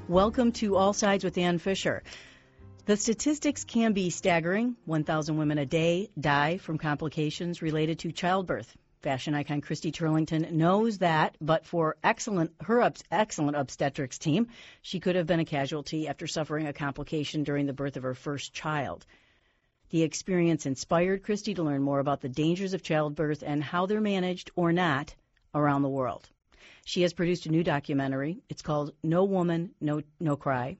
Welcome to All Sides with Ann Fisher. The statistics can be staggering. 1,000 women a day die from complications related to childbirth. Fashion icon Christy Turlington knows that, but for her excellent obstetrics team, she could have been a casualty after suffering a complication during the birth of her first child. The experience inspired Christy to learn more about the dangers of childbirth and how they're managed or not around the world. She has produced a new documentary. It's called No Woman, No Cry.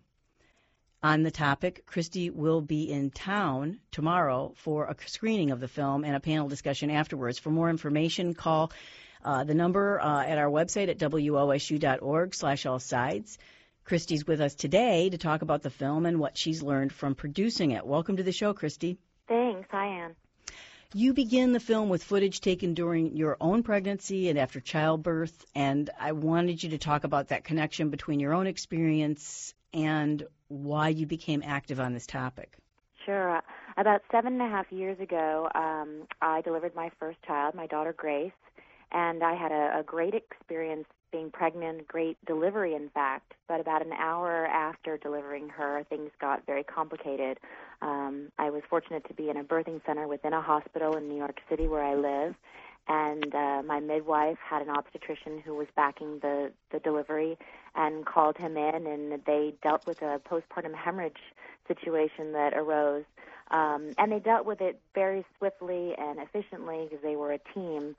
On the topic, Christy will be in town tomorrow for a screening of the film and a panel discussion afterwards. For more information, call the number at our website at wosu.org/allsides. Christy's with us today to talk about the film and what she's learned from producing it. Welcome to the show, Christy. Thanks. Hi, Ann. You begin the film with footage taken during your own pregnancy and after childbirth, and I wanted you to talk about that connection between your own experience and why you became active on this topic. Sure. About 7.5 years ago, I delivered my first child, my daughter Grace, and I had a great experience being pregnant, great delivery, in fact. But about an hour after delivering her, things got very complicated. I was fortunate to be in a birthing center within a hospital in New York City where I live, and my midwife had an obstetrician who was backing the delivery and called him in, and they dealt with a postpartum hemorrhage situation that arose. And they dealt with it very swiftly and efficiently because they were a team.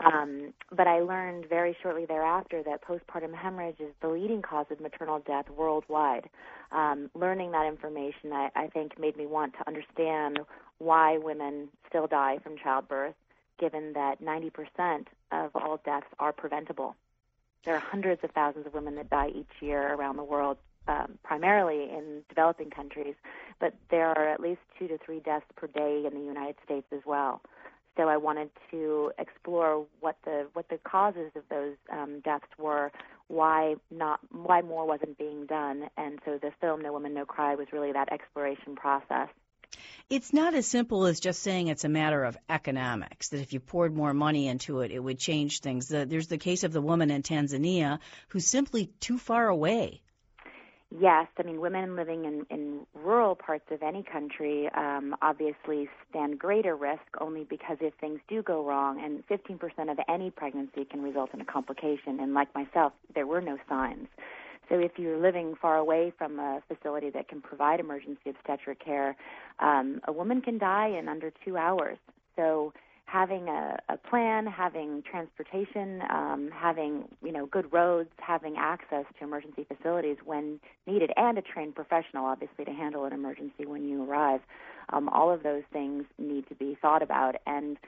But I learned very shortly thereafter that postpartum hemorrhage is the leading cause of maternal death worldwide. Learning that information, I think, made me want to understand why women still die from childbirth, given that 90% of all deaths are preventable. There are hundreds of thousands of women that die each year around the world, primarily in developing countries, but there are at least 2 to 3 deaths per day in the United States as well. So I wanted to explore what the causes of those deaths were, why more wasn't being done, and so the film No Woman, No Cry was really that exploration process. It's not as simple as just saying it's a matter of economics, that if you poured more money into it, it would change things. There's the case of the woman in Tanzania who's simply too far away. Yes, I mean, women living in rural parts of any country obviously stand greater risk only because if things do go wrong, and 15% of any pregnancy can result in a complication, and like myself, there were no signs. So if you're living far away from a facility that can provide emergency obstetric care, a woman can die in under 2 hours. So having a plan, having transportation, having good roads, having access to emergency facilities when needed, and a trained professional, obviously, to handle an emergency when you arrive, all of those things need to be thought about. And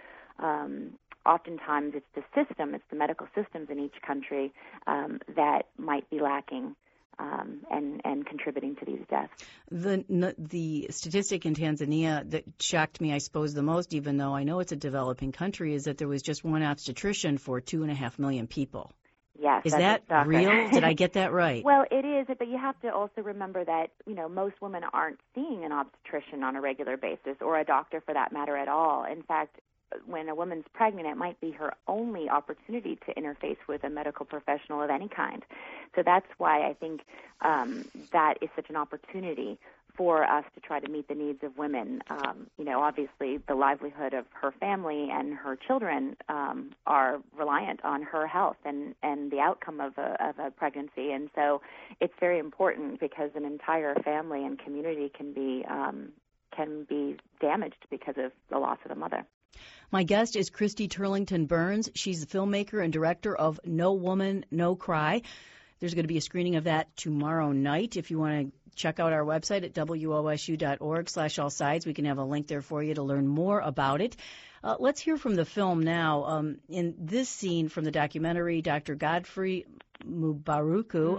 oftentimes it's the medical systems in each country that might be lacking and contributing to these deaths. The statistic in Tanzania that shocked me, I suppose, the most, even though I know it's a developing country, is that there was just one obstetrician for 2.5 million people. Yes. Is that real? Did I get that right? Well, it is, but you have to also remember that, most women aren't seeing an obstetrician on a regular basis, or a doctor for that matter at all. In fact, when a woman's pregnant, it might be her only opportunity to interface with a medical professional of any kind. So that's why I think that is such an opportunity for us to try to meet the needs of women. Obviously the livelihood of her family and her children are reliant on her health and the outcome of a pregnancy. And so it's very important because an entire family and community can be damaged because of the loss of a mother. My guest is Christy Turlington Burns. She's the filmmaker and director of No Woman, No Cry. There's going to be a screening of that tomorrow night. If you want to check out our website at wosu.org/allsides, we can have a link there for you to learn more about it. Let's hear from the film now. In this scene from the documentary, Dr. Godfrey Mubaruku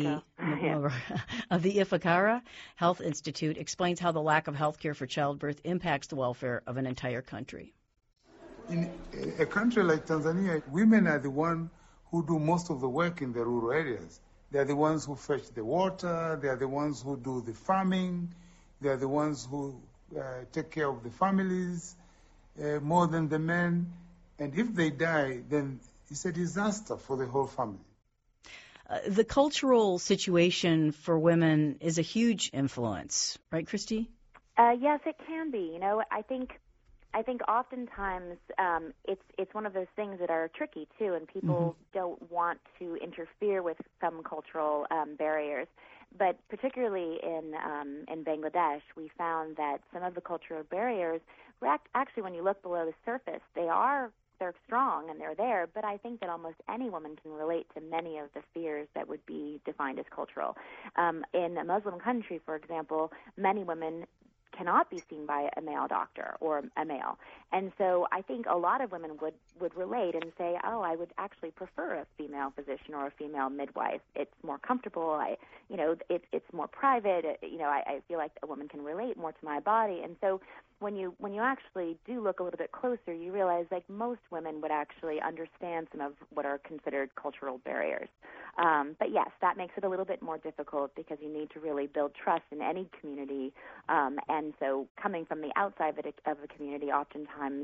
of the Ifakara Health Institute explains how the lack of health care for childbirth impacts the welfare of an entire country. In a country like Tanzania, women are the ones who do most of the work in the rural areas. They are the ones who fetch the water, they are the ones who do the farming, they are the ones who take care of the families more than the men. And if they die, then it's a disaster for the whole family. The cultural situation for women is a huge influence, right, Christy? Yes, it can be. I think oftentimes it's one of those things that are tricky too, and people don't want to interfere with some cultural barriers. But particularly in Bangladesh, we found that some of the cultural barriers were actually, when you look below the surface, they're strong and they're there, but I think that almost any woman can relate to many of the fears that would be defined as cultural. In a Muslim country, for example, many women cannot be seen by a male doctor or a male. And so I think a lot of women would relate and say, oh, I would actually prefer a female physician or a female midwife. It's more comfortable. It's more private. I feel like a woman can relate more to my body. And so when you actually do look a little bit closer, you realize like most women would actually understand some of what are considered cultural barriers. But yes, that makes it a little bit more difficult because you need to really build trust in any community. And so coming from the outside of a community, oftentimes,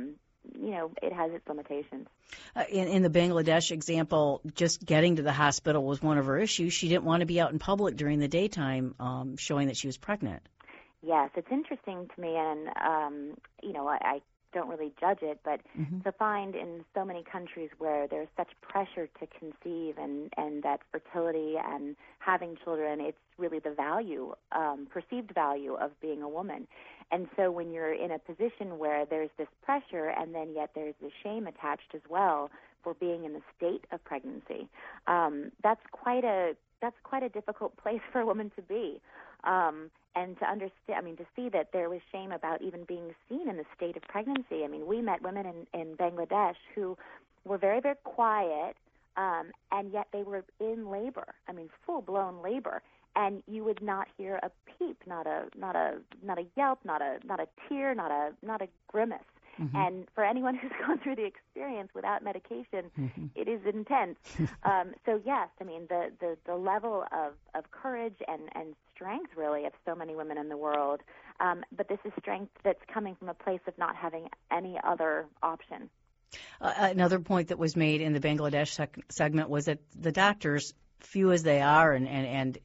it has its limitations. In the Bangladesh example, just getting to the hospital was one of her issues. She didn't want to be out in public during the daytime showing that she was pregnant. Yes, it's interesting to me, and, I don't really judge it, but to find in so many countries where there's such pressure to conceive and that fertility and having children, it's really the value, perceived value of being a woman. And so when you're in a position where there's this pressure and then yet there's the shame attached as well for being in the state of pregnancy, that's quite a difficult place for a woman to be. And to understand, to see that there was shame about even being seen in the state of pregnancy. We met women in Bangladesh who were very, very quiet, and yet they were in labor. Full-blown labor, and you would not hear a peep, not a yelp, not a tear, not a grimace. And for anyone who's gone through the experience without medication, it is intense. So yes, the level of courage and strength really of so many women in the world. But this is strength that's coming from a place of not having any other option. Another point that was made in the Bangladesh segment was that the doctors, few as they are and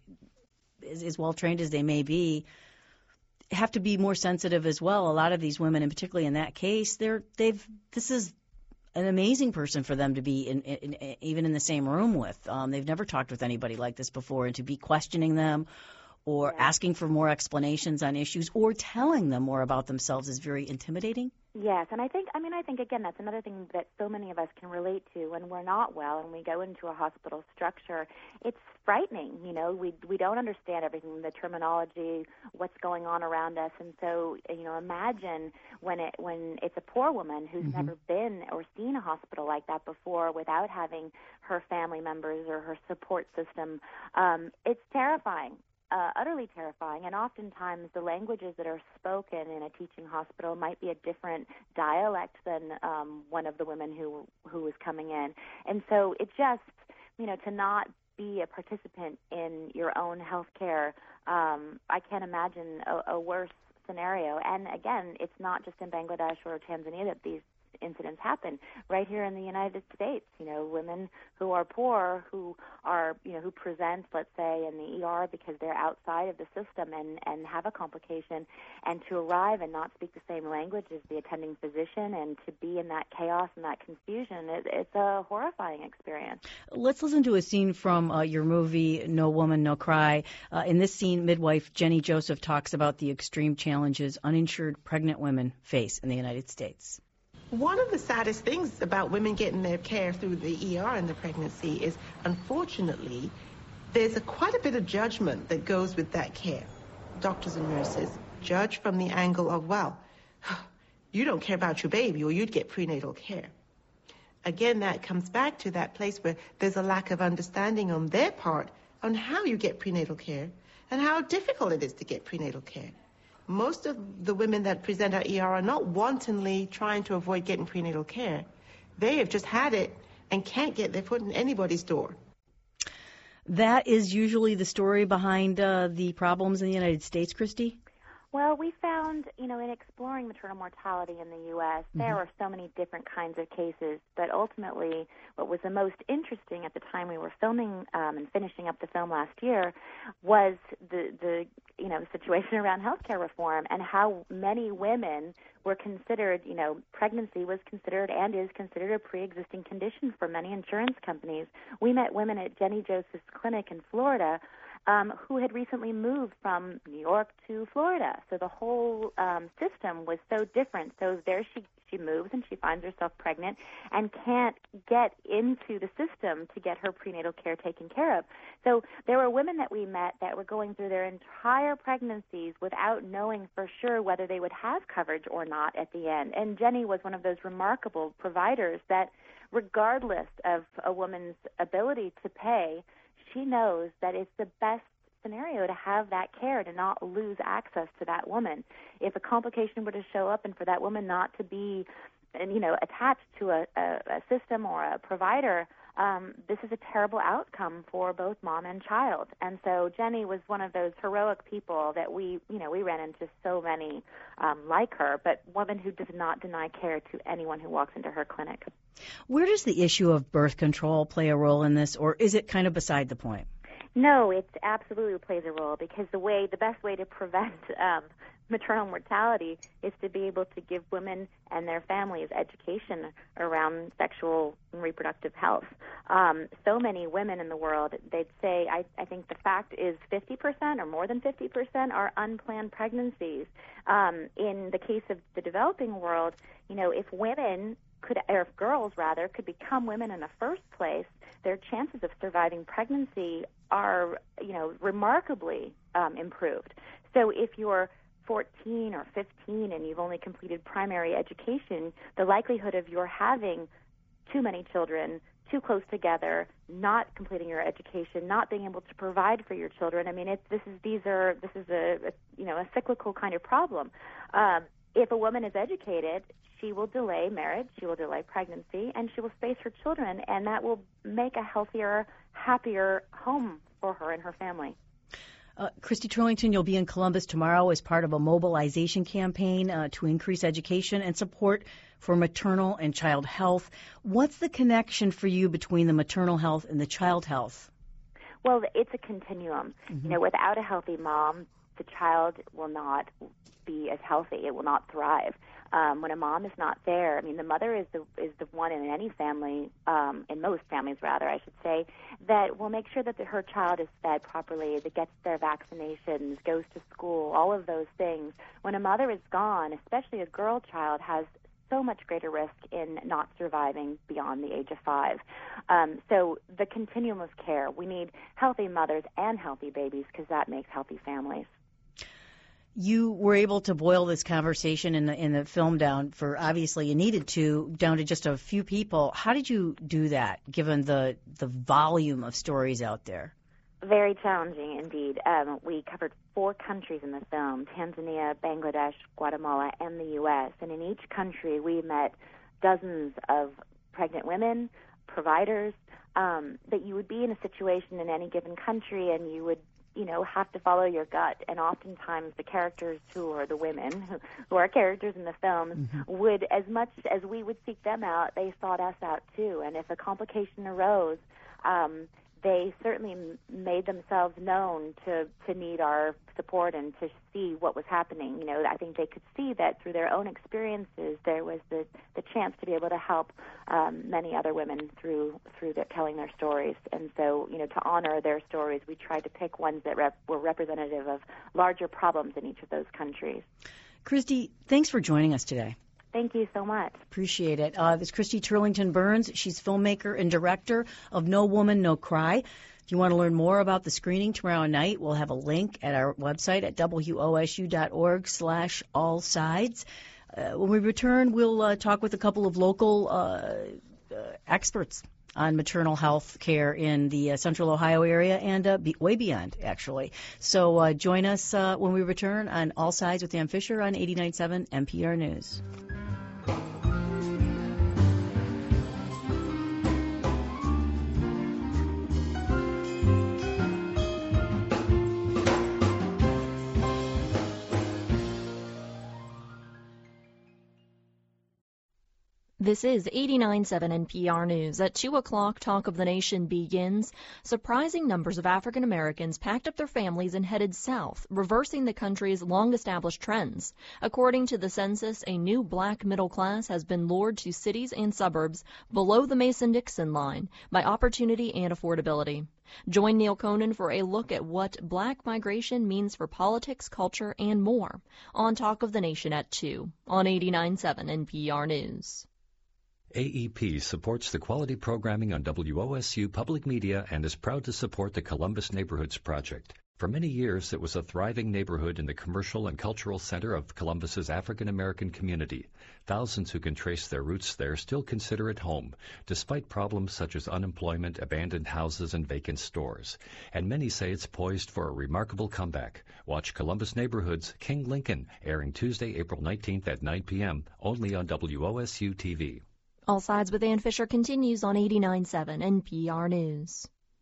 as well trained as they may be, have to be more sensitive as well. A lot of these women, and particularly in that case, this is an amazing person for them to be even in the same room with. They've never talked with anybody like this before, and to be questioning them or asking for more explanations on issues or telling them more about themselves is very intimidating. Yes, and I think again, that's another thing that so many of us can relate to when we're not well and we go into a hospital structure. It's frightening, we don't understand everything, the terminology, what's going on around us, and so, imagine when it's a poor woman who's never been or seen a hospital like that before without having her family members or her support system. It's terrifying. Utterly terrifying, and oftentimes the languages that are spoken in a teaching hospital might be a different dialect than one of the women who was coming in. And so it just, to not be a participant in your own health care, I can't imagine a worse scenario. And again, it's not just in Bangladesh or Tanzania that these incidents happen. Right here in the United States, women who are poor, who are, who present, let's say, in the ER because they're outside of the system and have a complication, and to arrive and not speak the same language as the attending physician and to be in that chaos and that confusion, it's a horrifying experience. Let's listen to a scene from your movie, No Woman, No Cry. In this scene, midwife Jenny Joseph talks about the extreme challenges uninsured pregnant women face in the United States. One of the saddest things about women getting their care through the ER in the pregnancy is, unfortunately, there's quite a bit of judgment that goes with that care. Doctors and nurses judge from the angle of, well, you don't care about your baby or you'd get prenatal care. Again, that comes back to that place where there's a lack of understanding on their part on how you get prenatal care and how difficult it is to get prenatal care. Most of the women that present our ER are not wantonly trying to avoid getting prenatal care. They have just had it and can't get their foot in anybody's door. That is usually the story behind the problems in the United States, Christy? Well, we found, in exploring maternal mortality in the U.S., there are so many different kinds of cases, but ultimately what was the most interesting at the time we were filming and finishing up the film last year was the situation around healthcare reform and how many women were considered, pregnancy was considered and is considered a pre-existing condition for many insurance companies. We met women at Jenny Joseph's clinic in Florida who had recently moved from New York to Florida. So the whole system was so different. So there she moves and she finds herself pregnant and can't get into the system to get her prenatal care taken care of. So there were women that we met that were going through their entire pregnancies without knowing for sure whether they would have coverage or not at the end. And Jenny was one of those remarkable providers that regardless of a woman's ability to pay, she knows that it's the best scenario to have that care, to not lose access to that woman. If a complication were to show up and for that woman not to be, attached to a system or a provider, this is a terrible outcome for both mom and child. And so Jenny was one of those heroic people that we ran into so many like her, but woman who does not deny care to anyone who walks into her clinic. Where does the issue of birth control play a role in this, or is it kind of beside the point? No, it absolutely plays a role because the best way to prevent maternal mortality is to be able to give women and their families education around sexual and reproductive health. So many women in the world, they'd say, I think the fact is 50% or more than 50% are unplanned pregnancies. In the case of the developing world, if women or if girls rather could become women in the first place, their chances of surviving pregnancy are, remarkably improved. So if you're 14 or 15 and you've only completed primary education, the likelihood of your having too many children, too close together, not completing your education, not being able to provide for your children, this is a cyclical kind of problem. If a woman is educated, she will delay marriage, she will delay pregnancy, and she will space her children, and that will make a healthier, happier home for her and her family. Christy Turlington, you'll be in Columbus tomorrow as part of a mobilization campaign to increase education and support for maternal and child health. What's the connection for you between the maternal health and the child health? Well, it's a continuum. Without a healthy mom, the child will not be as healthy. It will not thrive. When a mom is not there, the mother is the one in any family, in most families rather, I should say, that will make sure that her child is fed properly, that gets their vaccinations, goes to school, all of those things. When a mother is gone, especially a girl child, has so much greater risk in not surviving beyond the age of 5. So the continuum of care, we need healthy mothers and healthy babies because that makes healthy families. You were able to boil this conversation in the film down for, obviously you needed to, down to just a few people. How did you do that, given the volume of stories out there? Very challenging indeed. We covered 4 countries in the film, Tanzania, Bangladesh, Guatemala, and the U.S. And in each country we met dozens of pregnant women, providers, that you would be in a situation in any given country and you would have to follow your gut. And oftentimes the characters who are the women, who are characters in the film, would, as much as we would seek them out, they sought us out too. And if a complication arose, they certainly made themselves known to need our support and to see what was happening. I think they could see that through their own experiences there was the chance to be able to help many other women through telling their stories. And so, to honor their stories, we tried to pick ones that were representative of larger problems in each of those countries. Christy, thanks for joining us today. Thank you so much. Appreciate it. This is Christy Turlington Burns. She's filmmaker and director of No Woman, No Cry. If you want to learn more about the screening tomorrow night, we'll have a link at our website at wosu.org/allsides. When we return, we'll talk with a couple of local experts on maternal health care in the Central Ohio area and way beyond, actually. So join us when we return on All Sides with Ann Fisher on 89.7 NPR News. This is 89.7 NPR News. At 2 o'clock, Talk of the Nation begins. Surprising numbers of African Americans packed up their families and headed south, reversing the country's long-established trends. According to the census, a new black middle class has been lured to cities and suburbs below the Mason-Dixon line by opportunity and affordability. Join Neil Conan for a look at what black migration means for politics, culture, and more on Talk of the Nation at 2 on 89.7 NPR News. AEP supports the quality programming on WOSU Public Media and is proud to support the Columbus Neighborhoods Project. For many years, it was a thriving neighborhood in the commercial and cultural center of Columbus's African American community. Thousands who can trace their roots there still consider it home, despite problems such as unemployment, abandoned houses, and vacant stores. And many say it's poised for a remarkable comeback. Watch Columbus Neighborhoods, King Lincoln, airing Tuesday, April 19th at 9 p.m., only on WOSU TV. All Sides with Ann Fisher continues on 89.7 NPR News.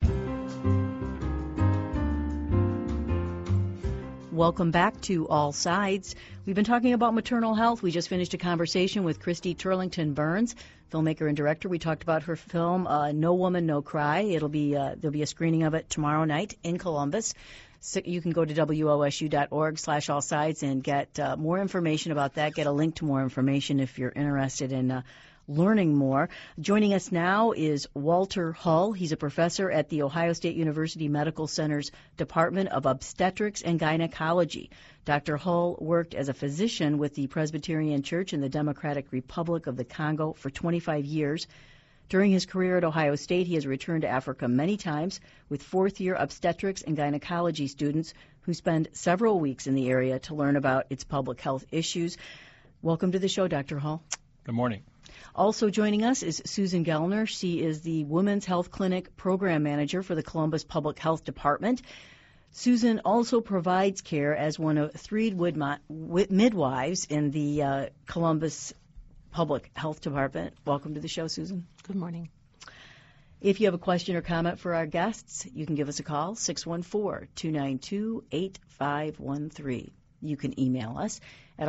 Welcome back to All Sides. We've been talking about maternal health. We just finished a conversation with Christy Turlington Burns, filmmaker and director. We talked about her film, No Woman, No Cry. There'll be a screening of it tomorrow night in Columbus. So you can go to wosu.org/allsides and get more information about that. Get a link to more information if you're interested in learning more. Joining us now is Walter Hull. He's a professor at the Ohio State University Medical Center's Department of Obstetrics and Gynecology. Dr. Hull worked as a physician with the Presbyterian Church in the Democratic Republic of the Congo for 25 years. During his career at Ohio State, he has returned to Africa many times with fourth-year obstetrics and gynecology students who spend several weeks in the area to learn about its public health issues. Welcome to the show, Dr. Hull. Good morning. Also joining us is Susan Gellner. She is the Women's Health Clinic Program Manager for the Columbus Public Health Department. Susan also provides care as one of 3 midwives in the Columbus Public Health Department. Welcome to the show, Susan. Good morning. If you have a question or comment for our guests, you can give us a call, 614-292-8513. You can email us at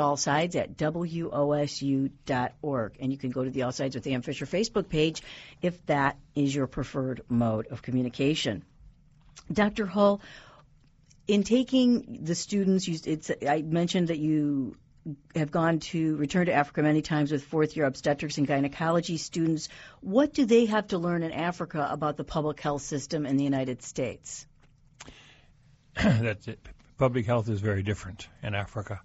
allsides@wosu.org. And you can go to the All Sides with Ann Fisher Facebook page if that is your preferred mode of communication. Dr. Hull, in taking the students, I mentioned that you have returned to Africa many times with fourth-year obstetrics and gynecology students. What do they have to learn in Africa about the public health system in the United States? That's it. Public health is very different in Africa.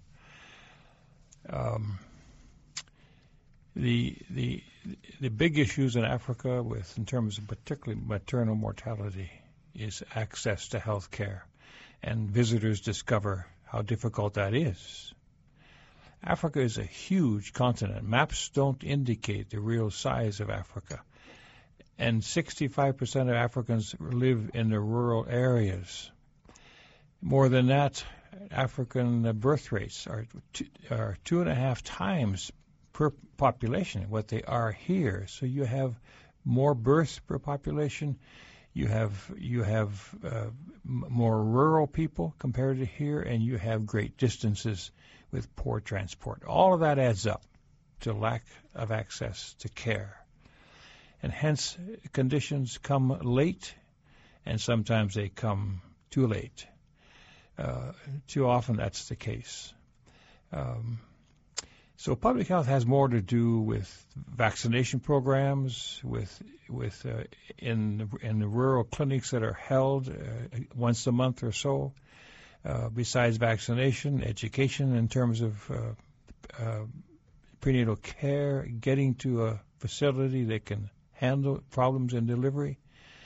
The big issues in Africa, in terms of particularly maternal mortality, is access to health care, and visitors discover how difficult that is. Africa is a huge continent. Maps don't indicate the real size of Africa, and 65% of Africans live in the rural areas. More than that, African birth rates are 2.5 times per population what they are here. So you have more births per population. You have more rural people compared to here, and you have great distances with poor transport. All of that adds up to lack of access to care, and hence conditions come late, and sometimes they come too late. Too often that's the case. So public health has more to do with vaccination programs, in the rural clinics that are held once a month or so. Besides vaccination, education in terms of prenatal care, getting to a facility that can handle problems in delivery.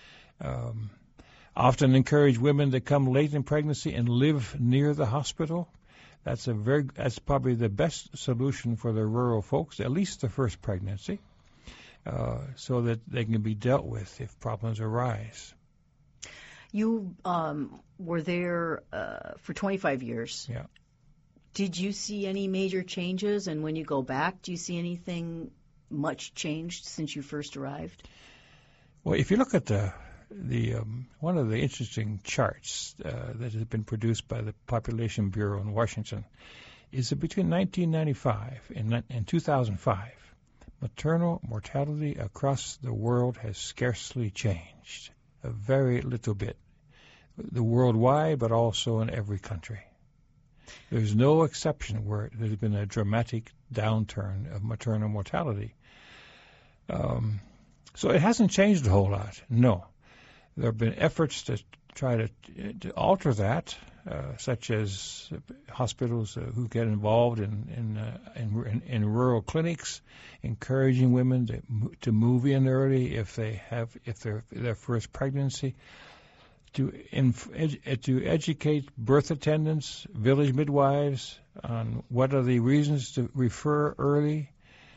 Often encourage women to come late in pregnancy and live near the hospital. That's probably the best solution for the rural folks, at least the first pregnancy, so that they can be dealt with if problems arise. You were there for 25 years. Yeah. Did you see any major changes? And when you go back, do you see anything much changed since you first arrived? Well, if you look at one of the interesting charts that has been produced by the Population Bureau in Washington is that between 1995 and 2005, maternal mortality across the world has scarcely changed, a very little bit, the worldwide, but also in every country. There's no exception where there's been a dramatic downturn of maternal mortality. So it hasn't changed a whole lot, no. There have been efforts to try to alter that, such as hospitals who get involved in rural clinics, encouraging women to move in early if their first pregnancy, to educate birth attendants, village midwives on what are the reasons to refer early,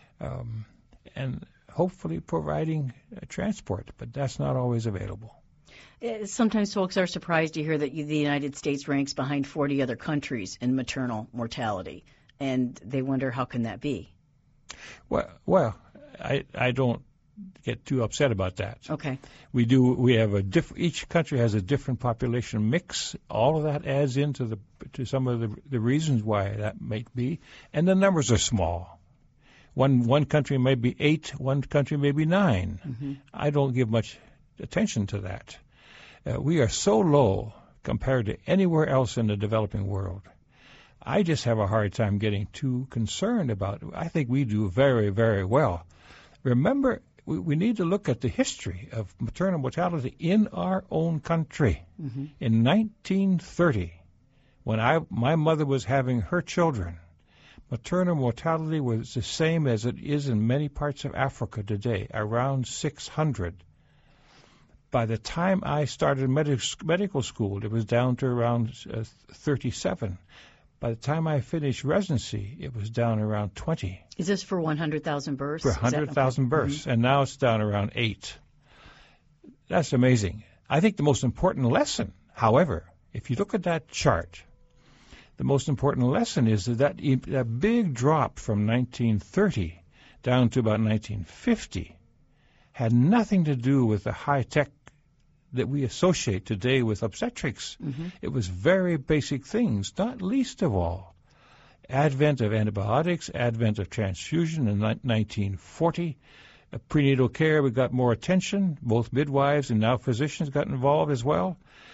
and hopefully providing transport, but that's not always available. Sometimes folks are surprised to hear that the United States ranks behind 40 other countries in maternal mortality, and they wonder how can that be? Well, I don't get too upset about that. Okay. We have each country has a different population mix. All of that adds into to some of the reasons why that might be, and the numbers are small. One country may be 8, one country may be 9. Mm-hmm. I don't give much attention to that. We are so low compared to anywhere else in the developing world. I just have a hard time getting too concerned about it. I think we do very, very well. Remember, we need to look at the history of maternal mortality in our own country. Mm-hmm. In 1930, when my mother was having her children, maternal mortality was the same as it is in many parts of Africa today, around 600. By the time I started medical school, it was down to around 37. By the time I finished residency, it was down around 20. Is this for 100,000 births? For 100,000 births, mm-hmm. And now it's down around 8. That's amazing. I think the most important lesson, however, if you look at that chart, the most important lesson is that big drop from 1930 down to about 1950 had nothing to do with the high-tech that we associate today with obstetrics. Mm-hmm. It was very basic things, not least of all advent of antibiotics, advent of transfusion in 1940. Prenatal care, we got more attention. Both midwives and now physicians got involved as well.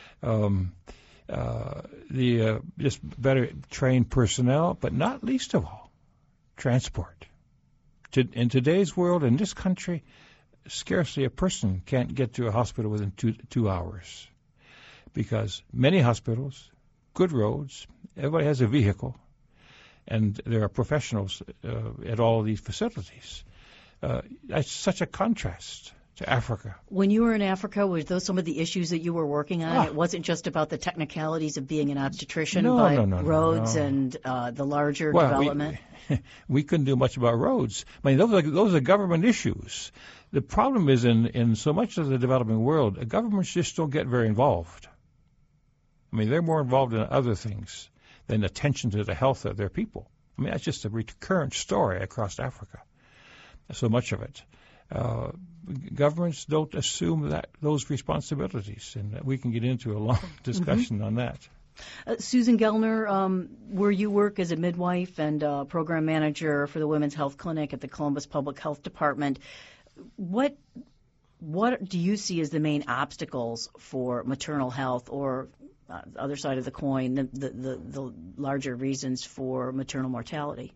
Just better trained personnel, but not least of all, transport. In today's world, in this country, scarcely a person can't get to a hospital within 2 hours, because many hospitals, good roads, everybody has a vehicle, and there are professionals at all of these facilities. That's such a contrast to Africa. When you were in Africa, were those some of the issues that you were working on? It wasn't just about the technicalities of being an obstetrician, but roads and the larger development? We couldn't do much about roads. I mean, those are government issues. The problem is in so much of the developing world, governments just don't get very involved. I mean, they're more involved in other things than attention to the health of their people. I mean, that's just a recurrent story across Africa, so much of it. Governments don't assume those responsibilities, and we can get into a long discussion on that. Susan Gellner, where you work as a midwife and program manager for the Women's Health Clinic at the Columbus Public Health Department, what do you see as the main obstacles for maternal health, or the other side of the coin, the larger reasons for maternal mortality?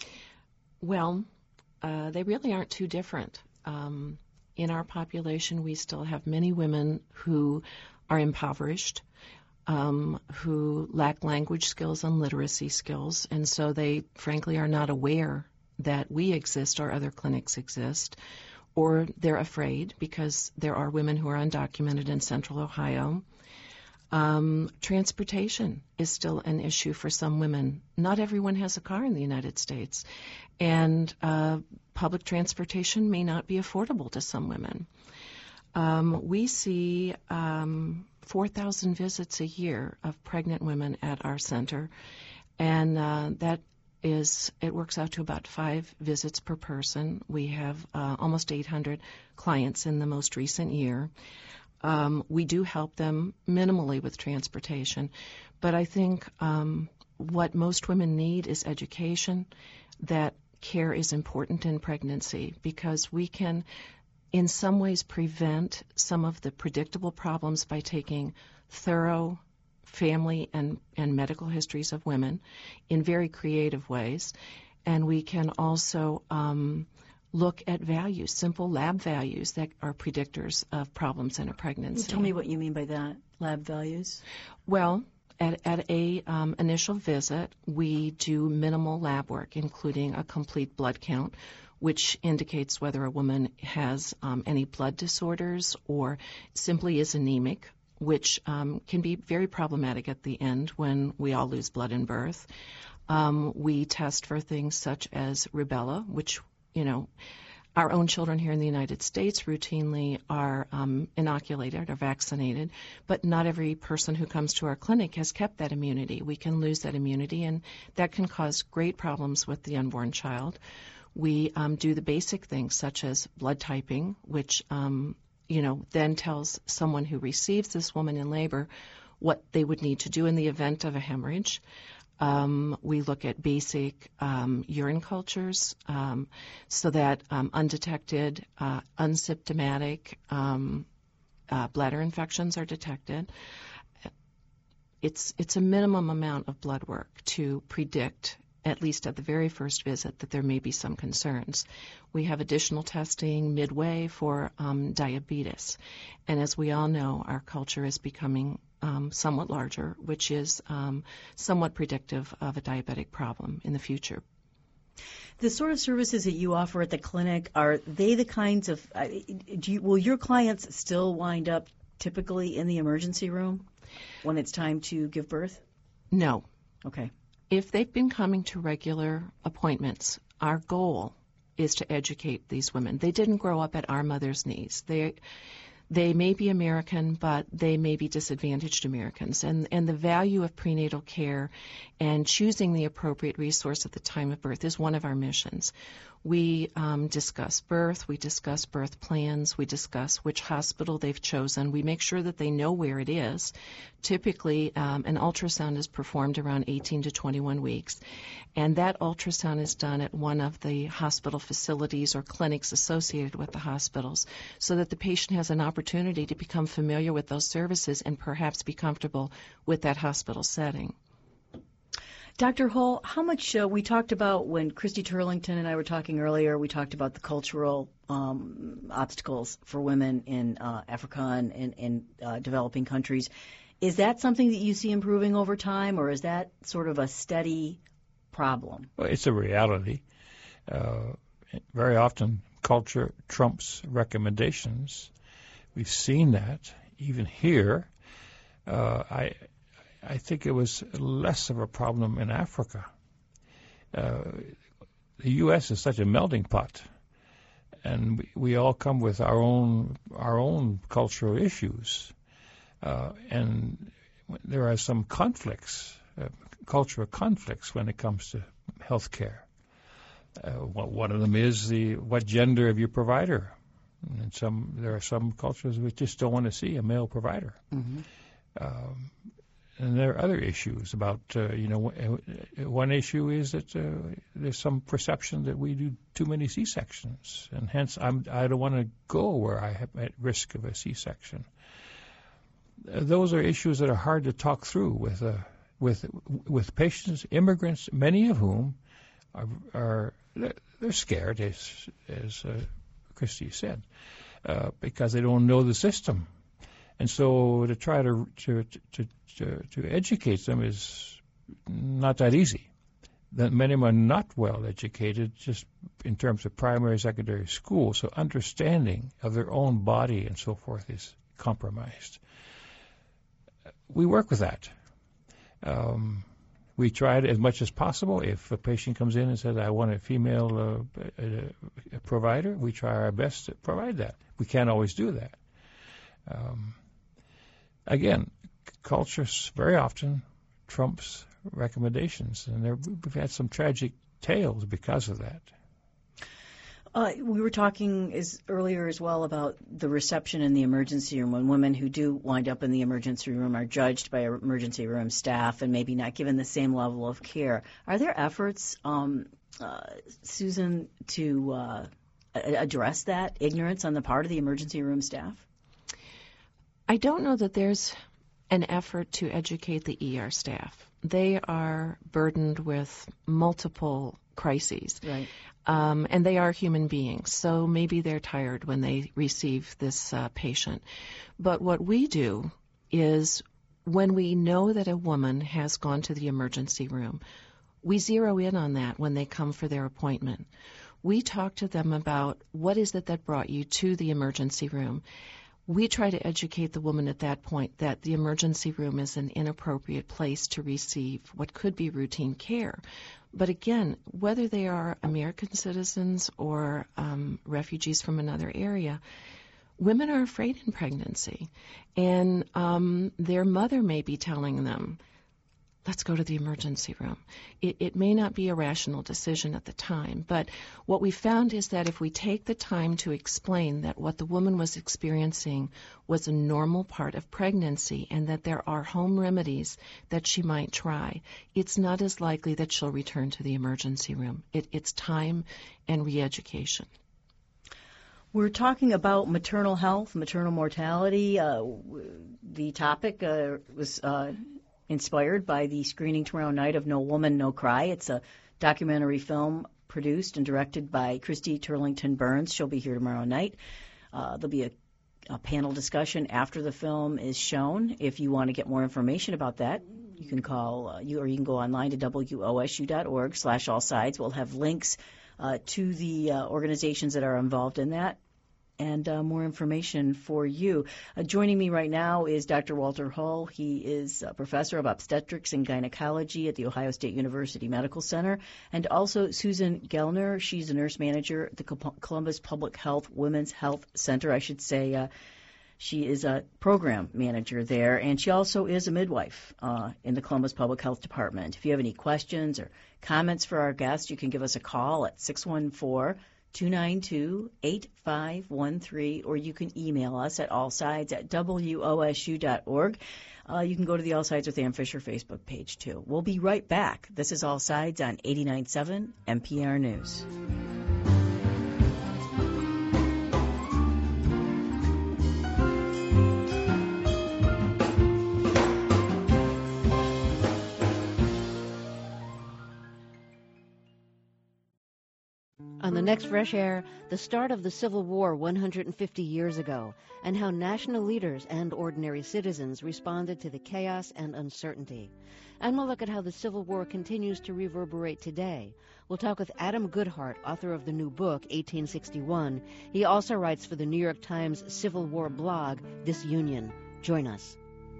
Well, they really aren't too different. In our population, we still have many women who are impoverished, who lack language skills and literacy skills, and so they frankly are not aware that we exist or other clinics exist, or they're afraid because there are women who are undocumented in Central Ohio. Transportation is still an issue for some women. Not everyone has a car in the United States, and public transportation may not be affordable to some women. We see 4,000 visits a year of pregnant women at our center, and it works out to about 5 visits per person. We have almost 800 clients in the most recent year. We do help them minimally with transportation, but I think what most women need is education that care is important in pregnancy because we can, in some ways, prevent some of the predictable problems by taking thorough family and medical histories of women in very creative ways. And we can also look at values, simple lab values that are predictors of problems in a pregnancy. Tell me what you mean by that, lab values. Well, at a initial visit, we do minimal lab work, including a complete blood count, which indicates whether a woman has any blood disorders or simply is anemic, which can be very problematic at the end when we all lose blood in birth. We test for things such as rubella, which, our own children here in the United States routinely are inoculated or vaccinated, but not every person who comes to our clinic has kept that immunity. We can lose that immunity, and that can cause great problems with the unborn child. We do the basic things such as blood typing, which then tells someone who receives this woman in labor what they would need to do in the event of a hemorrhage. We look at basic urine cultures so that undetected, unsymptomatic bladder infections are detected. It's a minimum amount of blood work to predict, at least at the very first visit, that there may be some concerns. We have additional testing midway for diabetes. And as we all know, our culture is becoming somewhat larger, which is somewhat predictive of a diabetic problem in the future. The sort of services that you offer at the clinic, are they the kinds of, will your clients still wind up typically in the emergency room when it's time to give birth? No. Okay. If they've been coming to regular appointments, our goal is to educate these women. They didn't grow up at our mother's knees. They may be American, but they may be disadvantaged Americans. And the value of prenatal care and choosing the appropriate resource at the time of birth is one of our missions. We discuss birth, we discuss birth plans, we discuss which hospital they've chosen. We make sure that they know where it is. Typically, an ultrasound is performed around 18 to 21 weeks, and that ultrasound is done at one of the hospital facilities or clinics associated with the hospitals so that the patient has an opportunity to become familiar with those services and perhaps be comfortable with that hospital setting. Dr. Hull, how much we talked about when Christy Turlington and I were talking earlier, we talked about the cultural obstacles for women in Africa and in developing countries. Is that something that you see improving over time, or is that sort of a steady problem? Well, it's a reality. Very often culture trumps recommendations. We've seen that even here. I think it was less of a problem in Africa. The U.S. is such a melting pot, and we all come with our own cultural issues, and there are some conflicts, cultural conflicts when it comes to health care. One of them is what gender of your provider. And there are some cultures which just don't want to see a male provider. Mm-hmm. And there are other issues about, one issue is that there's some perception that we do too many C-sections, and hence I don't want to go where I am at risk of a C-section. Those are issues that are hard to talk through with patients, immigrants, many of whom they're scared, as Christy said, because they don't know the system. And so to try to educate them is not that easy. That many of them are not well educated just in terms of primary, secondary school, so understanding of their own body and so forth is compromised. We work with that. We try it as much as possible. If a patient comes in and says, I want a female provider, we try our best to provide that. We can't always do that. Again, culture very often trumps recommendations, and we've had some tragic tales because of that. We were talking earlier as well about the reception in the emergency room, when women who do wind up in the emergency room are judged by emergency room staff and maybe not given the same level of care. Are there efforts Susan, to address that ignorance on the part of the emergency room staff? I don't know that there's an effort to educate the ER staff. They are burdened with multiple crises. Right. And they are human beings, so maybe they're tired when they receive this patient. But what we do is when we know that a woman has gone to the emergency room, we zero in on that when they come for their appointment. We talk to them about what is it that brought you to the emergency room. We try to educate the woman at that point that the emergency room is an inappropriate place to receive what could be routine care. But again, whether they are American citizens or refugees from another area, women are afraid in pregnancy. And their mother may be telling them, let's go to the emergency room. It may not be a rational decision at the time, but what we found is that if we take the time to explain that what the woman was experiencing was a normal part of pregnancy and that there are home remedies that she might try, it's not as likely that she'll return to the emergency room. It's time and re-education. We're talking about maternal health, maternal mortality. The topic was inspired by the screening tomorrow night of No Woman, No Cry. It's a documentary film produced and directed by Christy Turlington Burns. She'll be here tomorrow night. There'll be a panel discussion after the film is shown. If you want to get more information about that, you can call or you can go online to wosu.org/allsides. We'll have links to the organizations that are involved in that, and more information for you. Joining me right now is Dr. Walter Hull. He is a professor of obstetrics and gynecology at the Ohio State University Medical Center, and also Susan Gellner. She's a nurse manager at the Columbus Public Health Women's Health Center. I should say she is a program manager there, and she also is a midwife in the Columbus Public Health Department. If you have any questions or comments for our guests, you can give us a call at 614-292-8513, or you can email us at allsides@wosu.org. You can go to the All Sides with Ann Fisher Facebook page, too. We'll be right back. This is All Sides on 89.7 NPR News. On the next Fresh Air, the start of the Civil War 150 years ago, and how national leaders and ordinary citizens responded to the chaos and uncertainty. And we'll look at how the Civil War continues to reverberate today. We'll talk with Adam Goodhart, author of the new book, 1861. He also writes for the New York Times Civil War blog, Disunion. Join us.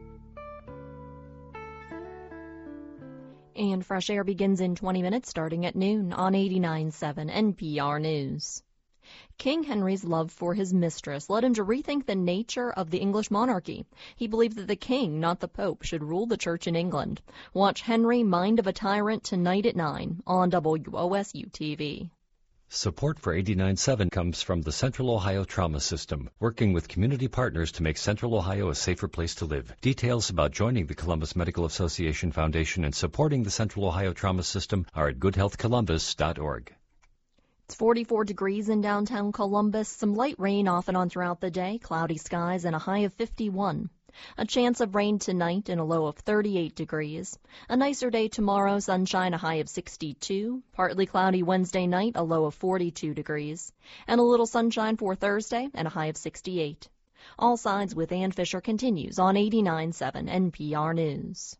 And Fresh Air begins in 20 minutes, starting at noon on 89.7 NPR News. King Henry's love for his mistress led him to rethink the nature of the English monarchy. He believed that the king, not the Pope, should rule the church in England. Watch Henry, Mind of a Tyrant, tonight at 9 on WOSU-TV. Support for 89.7 comes from the Central Ohio Trauma System, working with community partners to make Central Ohio a safer place to live. Details about joining the Columbus Medical Association Foundation and supporting the Central Ohio Trauma System are at goodhealthcolumbus.org. It's 44 degrees in downtown Columbus, some light rain off and on throughout the day, cloudy skies, and a high of 51. A chance of rain tonight and a low of 38 degrees. A nicer day tomorrow, sunshine, a high of 62. Partly cloudy Wednesday night, a low of 42 degrees. And a little sunshine for Thursday and a high of 68. All Sides with Ann Fisher continues on 89.7 NPR News.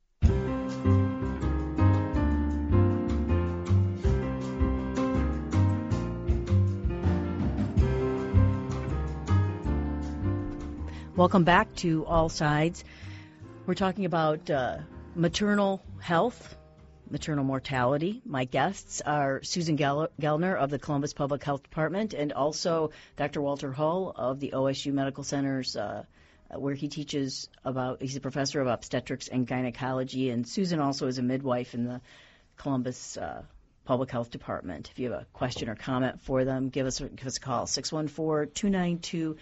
Welcome back to All Sides. We're talking about maternal health, maternal mortality. My guests are Susan Gellner of the Columbus Public Health Department and also Dr. Walter Hull of the OSU Medical Centers, where he teaches he's a professor of obstetrics and gynecology, and Susan also is a midwife in the Columbus Public Health Department. If you have a question or comment for them, give us a call, 614-292-8513.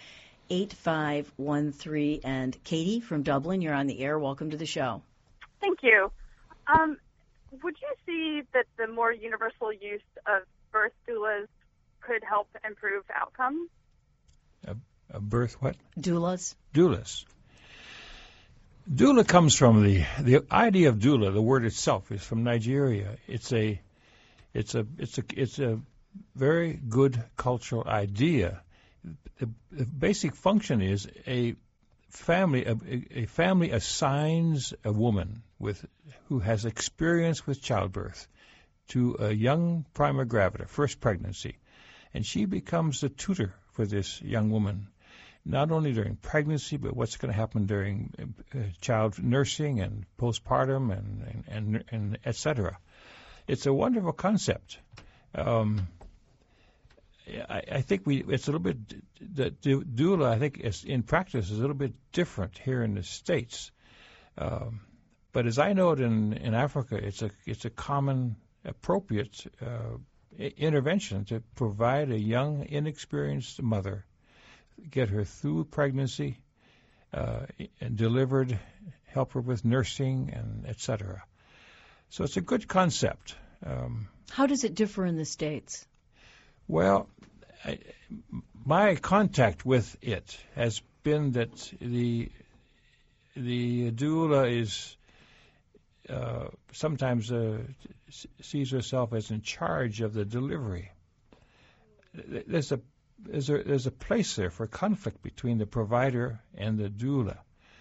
And Katie from Dublin, you're on the air. Welcome to the show. Thank you. would you see that the more universal use of birth doulas could help improve outcomes? A birth what? Doulas. Doulas. Doula comes from the idea of doula. The word itself is from Nigeria. It's a very good cultural idea. The basic function is a family assigns a woman who has experience with childbirth to a young prima gravida, first pregnancy, and she becomes the tutor for this young woman, not only during pregnancy, but what's going to happen during child nursing and postpartum and et cetera. It's a wonderful concept. I think it's a little bit, the doula, I think, in practice is a little bit different here in the States. But as I know it in Africa, it's a common, appropriate intervention to provide a young, inexperienced mother, get her through pregnancy, and delivered, help her with nursing, and et cetera. So it's a good concept. How does it differ in the States? Well, my contact with it has been that the doula is sometimes sees herself as in charge of the delivery. There's a place there for conflict between the provider and the doula.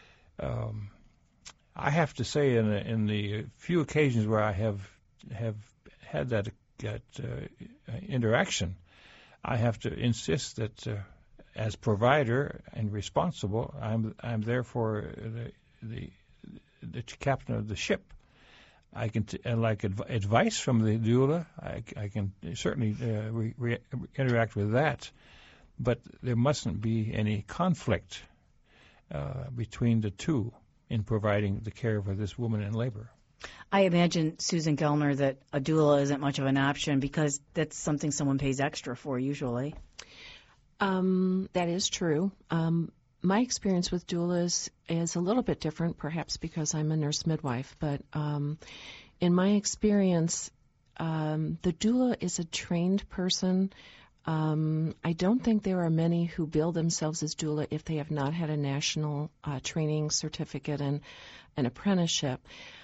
I have to say, in the few occasions where I have had that interaction, I have to insist that as provider and responsible, I'm therefore the captain of the ship. I can like advice from the doula. I can certainly interact with that, but there mustn't be any conflict between the two in providing the care for this woman in labor. I imagine, Susan Gellner, that a doula isn't much of an option because that's something someone pays extra for usually. That is true. My experience with doulas is a little bit different, perhaps because I'm a nurse midwife, but in my experience, the doula is a trained person. I don't think there are many who bill themselves as doula if they have not had a national training certificate and an apprenticeship.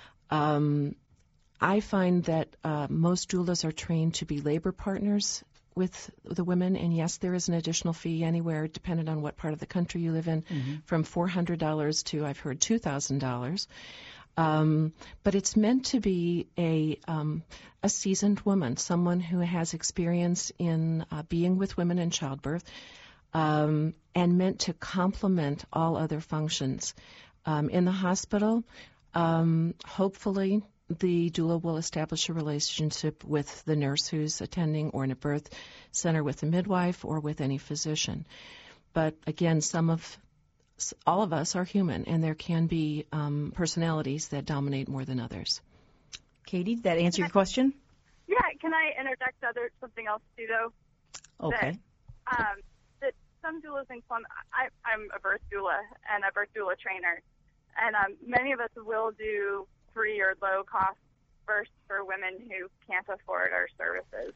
I find that most doulas are trained to be labor partners with the women, and yes, there is an additional fee anywhere, depending on what part of the country you live in, from $400 to, I've heard, $2,000. But it's meant to be a seasoned woman, someone who has experience in being with women in childbirth, and meant to complement all other functions. In the hospital, hopefully the doula will establish a relationship with the nurse who's attending, or in a birth center with the midwife or with any physician. But again, all of us are human, and there can be personalities that dominate more than others. Katie, did that answer your question? Yeah, can I interject something else too, though? Okay. That some doulas in Columbus, I'm a birth doula and a birth doula trainer, and many of us will do free or low cost births for women who can't afford our services.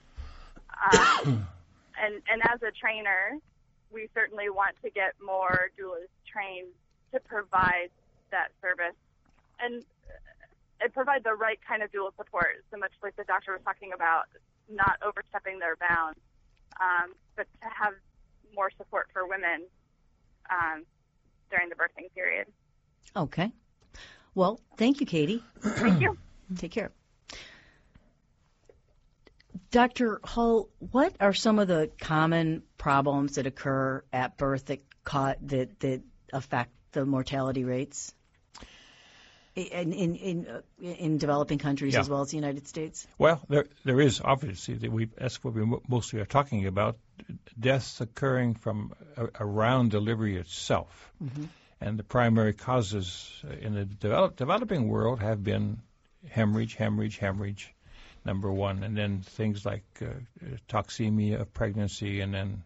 And as a trainer, we certainly want to get more doulas trained to provide that service and provide the right kind of doula support, so much like the doctor was talking about, not overstepping their bounds, but to have more support for women during the birthing period. Okay. Well, thank you, Katie. Thank you. Take care. Dr. Hull, what are some of the common problems that occur at birth that affect the mortality rates in developing countries as well as the United States? Well, there is obviously that's what we mostly are talking about, deaths occurring from around delivery itself. Mm-hmm. And the primary causes in the developing world have been hemorrhage, number one, and then things like toxemia of pregnancy, and then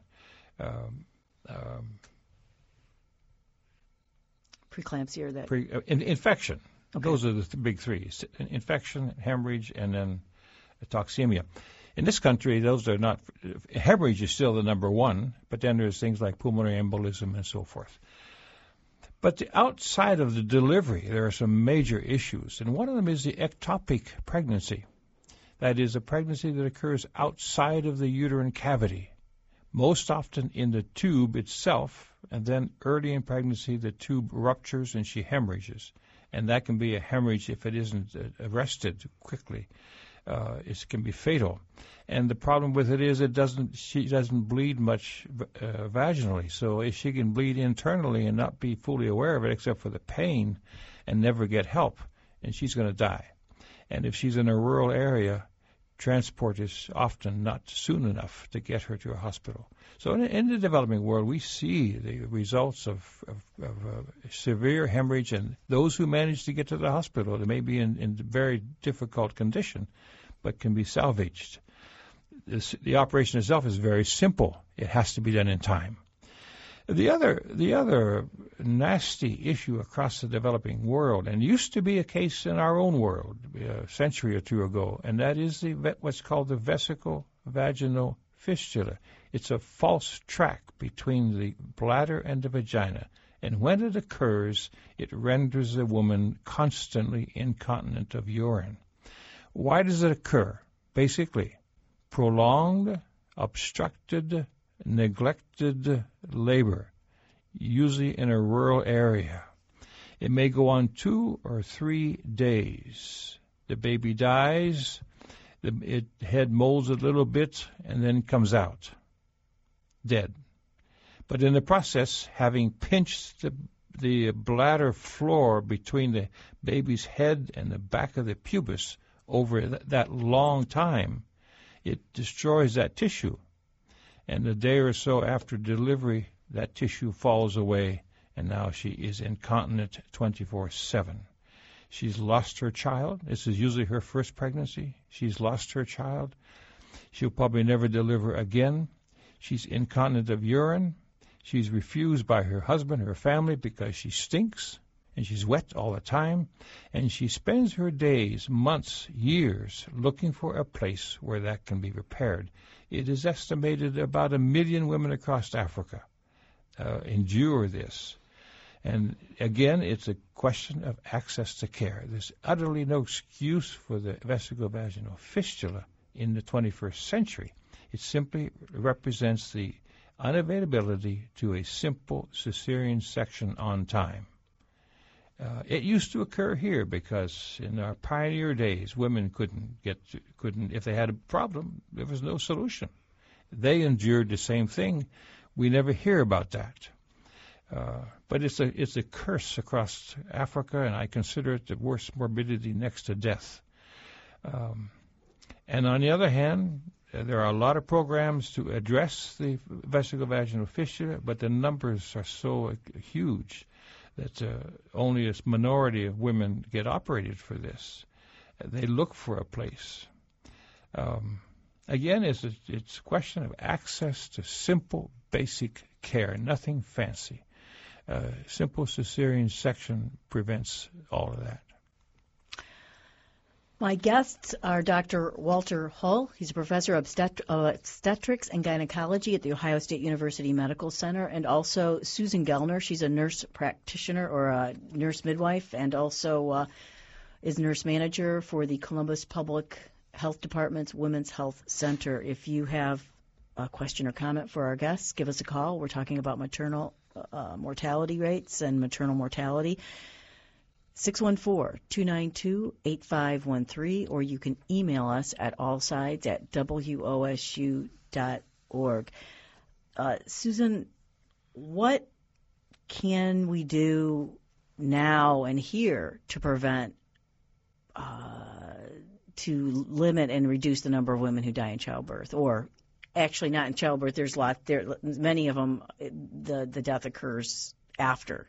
preeclampsia, or that infection. Okay. Those are the big three: infection, hemorrhage, and then toxemia. In this country, those are not. Hemorrhage is still the number one, but then there's things like pulmonary embolism and so forth. But outside of the delivery, there are some major issues, and one of them is the ectopic pregnancy. That is a pregnancy that occurs outside of the uterine cavity, most often in the tube itself, and then early in pregnancy, the tube ruptures and she hemorrhages. And that can be a hemorrhage if it isn't arrested quickly. It can be fatal. And the problem with it is she doesn't bleed much vaginally. So if she can bleed internally and not be fully aware of it except for the pain and never get help, and she's going to die. And if she's in a rural area, transport is often not soon enough to get her to a hospital. So in the developing world, we see the results of severe hemorrhage, and those who manage to get to the hospital, they may be in very difficult condition, but can be salvaged. The operation itself is very simple. It has to be done in time. The other nasty issue across the developing world, and used to be a case in our own world a century or two ago, and that is what's called the vesico-vaginal fistula. It's a false track between the bladder and the vagina, and when it occurs, it renders the woman constantly incontinent of urine. Why does it occur? Basically, prolonged, obstructed, neglected labor, usually in a rural area. It may go on 2 or 3 days. The baby dies, the head molds a little bit, and then comes out, dead. But in the process, having pinched the bladder floor between the baby's head and the back of the pubis over that long time, it destroys that tissue. And a day or so after delivery, that tissue falls away, and now she is incontinent 24/7. She's lost her child. This is usually her first pregnancy. She's lost her child. She'll probably never deliver again. She's incontinent of urine. She's refused by her husband, her family, because she stinks, and she's wet all the time. And she spends her days, months, years looking for a place where that can be repaired. It is estimated about 1 million women across Africa endure this. And again, it's a question of access to care. There's utterly no excuse for the vesico-vaginal fistula in the 21st century. It simply represents the unavailability to a simple cesarean section on time. It used to occur here because in our pioneer days, women couldn't, if they had a problem, there was no solution. They endured the same thing. We never hear about that. But it's a curse across Africa, and I consider it the worst morbidity next to death. And on the other hand, there are a lot of programs to address the vesico-vaginal fistula, but the numbers are so huge that only a minority of women get operated for this. They look for a place. Again, it's a question of access to simple, basic care, nothing fancy. Simple cesarean section prevents all of that. My guests are Dr. Walter Hull. He's a professor of obstetrics and gynecology at the Ohio State University Medical Center, and also Susan Gellner. She's a nurse practitioner or a nurse midwife, and also is nurse manager for the Columbus Public Health Department's Women's Health Center. If you have a question or comment for our guests, give us a call. We're talking about maternal mortality rates and maternal mortality. 614-292-8513, or you can email us at allsides@wosu.org. Susan, what can we do now and here to prevent, to limit and reduce the number of women who die in childbirth? Or actually not in childbirth, many of them, the death occurs after.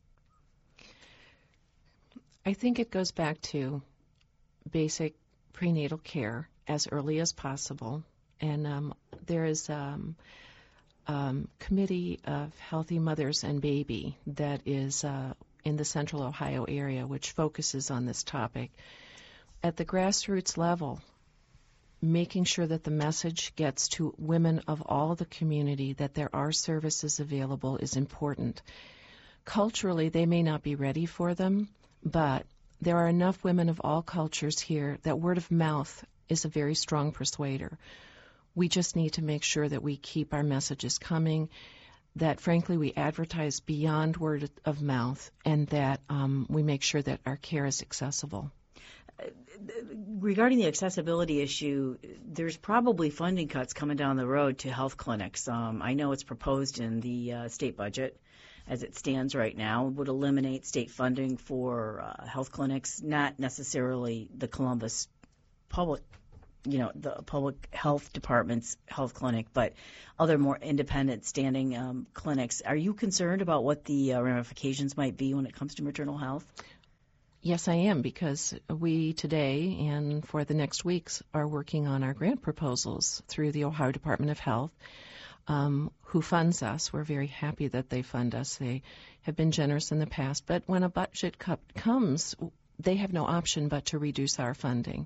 I think it goes back to basic prenatal care as early as possible. And there is Committee of Healthy Mothers and Baby that is in the Central Ohio area, which focuses on this topic. At the grassroots level, making sure that the message gets to women of all the community that there are services available is important. Culturally, they may not be ready for them, but there are enough women of all cultures here that word of mouth is a very strong persuader. We just need to make sure that we keep our messages coming, that frankly we advertise beyond word of mouth, and that we make sure that our care is accessible. Regarding the accessibility issue, there's probably funding cuts coming down the road to health clinics. I know it's proposed in the state budget as it stands right now. It would eliminate state funding for health clinics, not necessarily the Columbus public, the public health department's health clinic, but other more independent standing clinics. Are you concerned about what the ramifications might be when it comes to maternal health? Yes, I am, because we today and for the next weeks are working on our grant proposals through the Ohio Department of Health, who funds us. We're very happy that they fund us. They have been generous in the past, but when a budget cut comes, they have no option but to reduce our funding.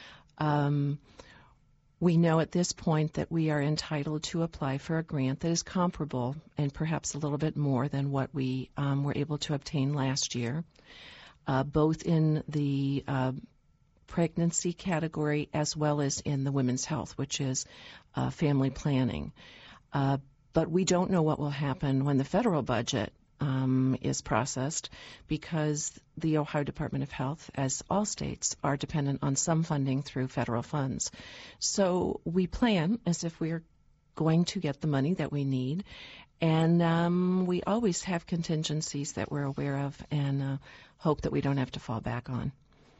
We know at this point that we are entitled to apply for a grant that is comparable and perhaps a little bit more than what we were able to obtain last year. Both in the pregnancy category as well as in the women's health, which is family planning. But we don't know what will happen when the federal budget is processed, because the Ohio Department of Health, as all states, are dependent on some funding through federal funds. So we plan as if we are going to get the money that we need, and we always have contingencies that we're aware of and hope that we don't have to fall back on.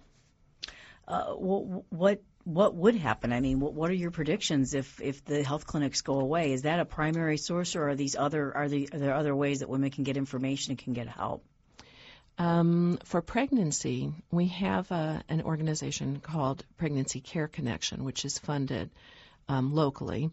What would happen? I mean, what are your predictions if the health clinics go away? Is that a primary source, or are there other ways that women can get information and can get help? For pregnancy, we have an organization called Pregnancy Care Connection, which is funded locally.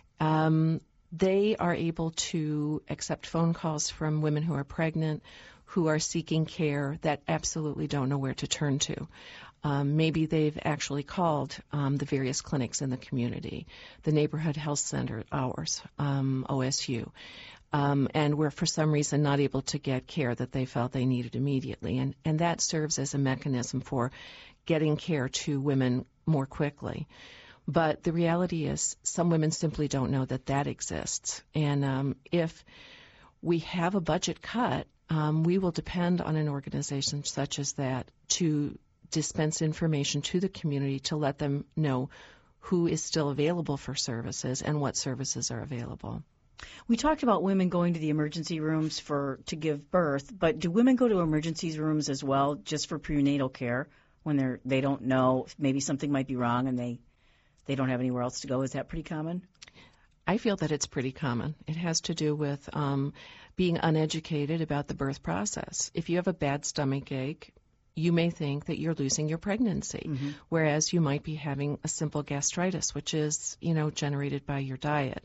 They are able to accept phone calls from women who are pregnant, who are seeking care, that absolutely don't know where to turn to. Maybe they've actually called the various clinics in the community, the Neighborhood Health Center, ours, OSU, and were for some reason not able to get care that they felt they needed immediately. And that serves as a mechanism for getting care to women more quickly. But the reality is some women simply don't know that exists. And if we have a budget cut, we will depend on an organization such as that to dispense information to the community to let them know who is still available for services and what services are available. We talked about women going to the emergency rooms to give birth, but do women go to emergency rooms as well just for prenatal care when they don't know, maybe something might be wrong and they don't have anywhere else to go? Is that pretty common? I feel that it's pretty common. It has to do with being uneducated about the birth process. If you have a bad stomach ache, you may think that you're losing your pregnancy, whereas you might be having a simple gastritis, which is, generated by your diet.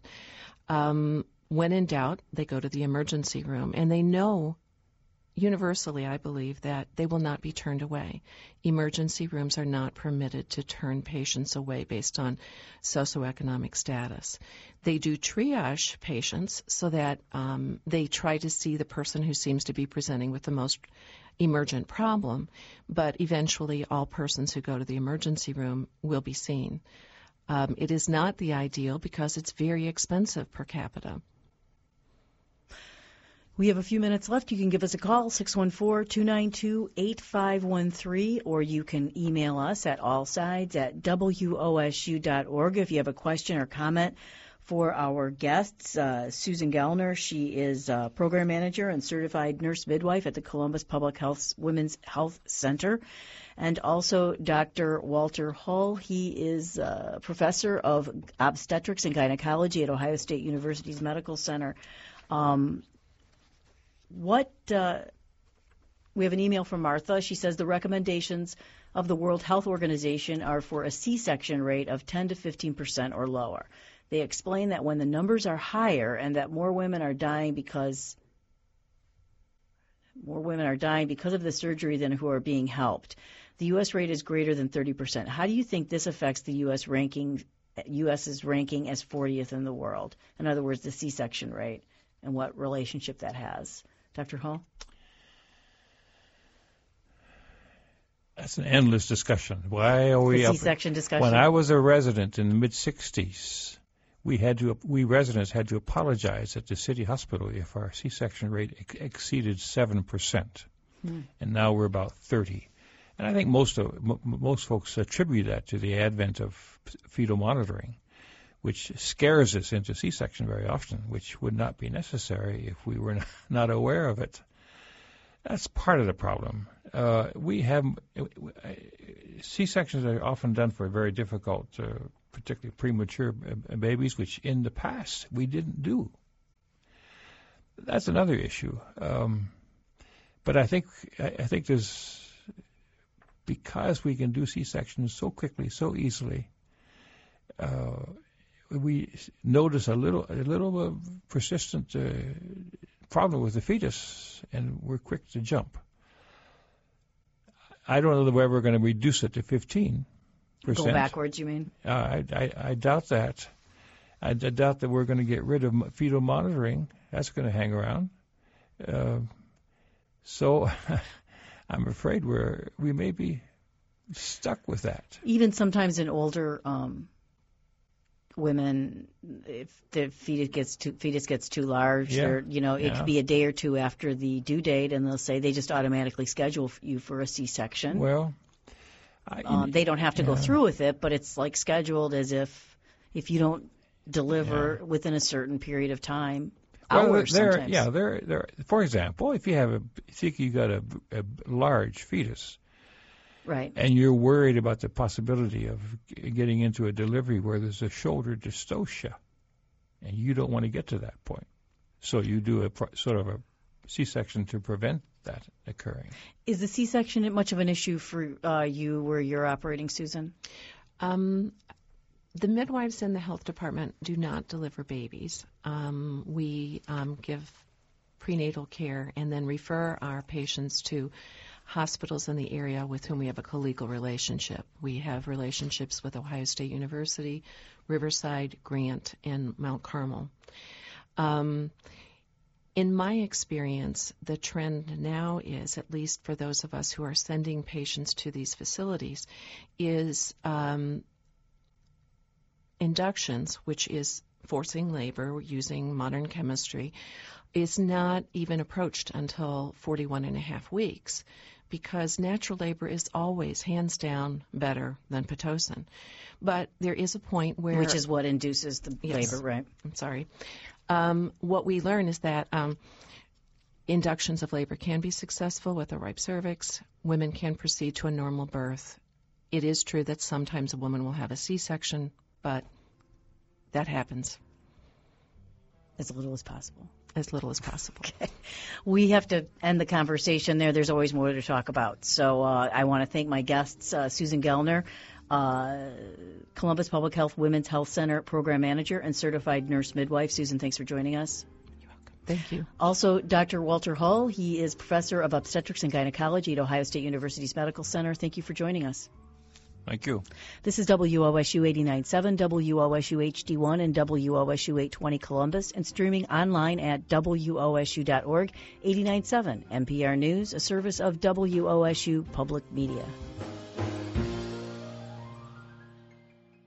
When in doubt, they go to the emergency room, and they know universally, I believe, that they will not be turned away. Emergency rooms are not permitted to turn patients away based on socioeconomic status. They do triage patients so that they try to see the person who seems to be presenting with the most emergent problem, but eventually all persons who go to the emergency room will be seen. It is not the ideal because it's very expensive per capita. We have a few minutes left. You can give us a call, 614-292-8513, or you can email us at allsides@wosu.org if you have a question or comment for our guests. Susan Gellner, she is program manager and certified nurse midwife at the Columbus Public Health Women's Health Center. And also Dr. Walter Hull. He is professor of obstetrics and gynecology at Ohio State University's Medical Center. We have an email from Martha. She says the recommendations of the World Health Organization are for a C-section rate of 10 to 15% or lower. They explain that when the numbers are higher and that more women are dying because more women are dying because of the surgery than who are being helped. The U.S. rate is greater than 30%. How do you think this affects the U.S.'s ranking as 40th in the world? In other words, the C-section rate, and what relationship that has. Dr. Hall? That's an endless discussion. Why are we the C-section discussion? When I was a resident in the mid-'60s, we residents had to apologize at the city hospital if our C-section rate exceeded 7%, and now we're about 30. And I think most folks attribute that to the advent of fetal monitoring, which scares us into C-section very often, which would not be necessary if we were not aware of it. That's part of the problem. We have C-sections are often done for very difficult, particularly premature babies, which in the past we didn't do. That's another issue. But I think there's, because we can do C-sections so quickly, so easily, we notice a little persistent problem with the fetus, and we're quick to jump. I don't know that we're ever going to reduce it to 15%. Go backwards, you mean? I doubt that. I doubt that we're going to get rid of fetal monitoring. That's going to hang around. So I'm afraid we may be stuck with that. Even sometimes in older women, if the fetus gets too large, or it could be a day or two after the due date, and they'll say they just automatically schedule you for a C-section. Well, they don't have to go through with it, but it's like scheduled as if you don't deliver within a certain period of time. Hours sometimes. For example, if you think you got a large fetus, right, and you're worried about the possibility of getting into a delivery where there's a shoulder dystocia, and you don't want to get to that point, so you do a sort of a C-section to prevent that occurring. Is the C-section much of an issue for you where you're operating, Susan? The midwives in the health department do not deliver babies. We give prenatal care and then refer our patients to hospitals in the area with whom we have a collegial relationship. We have relationships with Ohio State University, Riverside, Grant, and Mount Carmel. In my experience, the trend now is, at least for those of us who are sending patients to these facilities, is inductions, which is forcing labor using modern chemistry, is not even approached until 41 and a half weeks, because natural labor is always, hands down, better than Pitocin. But there is a point where... Which is what induces the labor, right? I'm sorry. What we learn is that inductions of labor can be successful with a ripe cervix. Women can proceed to a normal birth. It is true that sometimes a woman will have a C-section, but that happens. As little as possible. As little as possible. Okay. We have to end the conversation there. There's always more to talk about. So I want to thank my guests, Susan Gellner, Columbus Public Health Women's Health Center Program Manager and Certified Nurse Midwife. Susan, thanks for joining us. You're welcome. Thank you. Also, Dr. Walter Hull. He is Professor of Obstetrics and Gynecology at Ohio State University's Medical Center. Thank you for joining us. Thank you. This is WOSU 89.7, WOSU HD1, and WOSU 820 Columbus, and streaming online at WOSU.org. 89.7 NPR News, a service of WOSU Public Media.